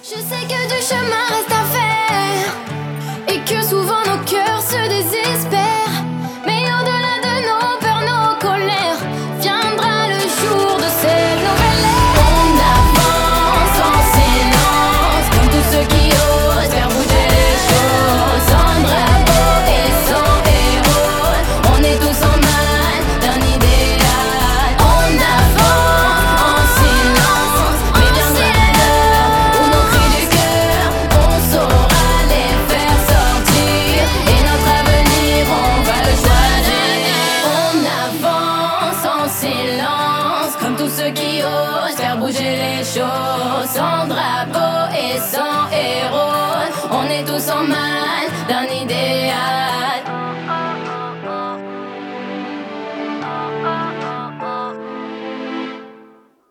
Je sais que du chemin reste à faire et que souvent nos cœurs se désespèrent. Mais au-delà de nos peurs, nos colères, viendra le jour de cette nouvelle ère. On avance en silence, comme tous ceux qui osent faire bouger les choses. Sans drapeau et sans héros, on est tous en mal d'un idéal. On avance en silence, mais viendra l'heure où nos cris du cœur, on saura les faire sortir. Et notre avenir, on va le choisir. On avance en silence, comme tous ceux qui osent faire bouger les choses. Sans drapeau et sans héros, on est tous en mal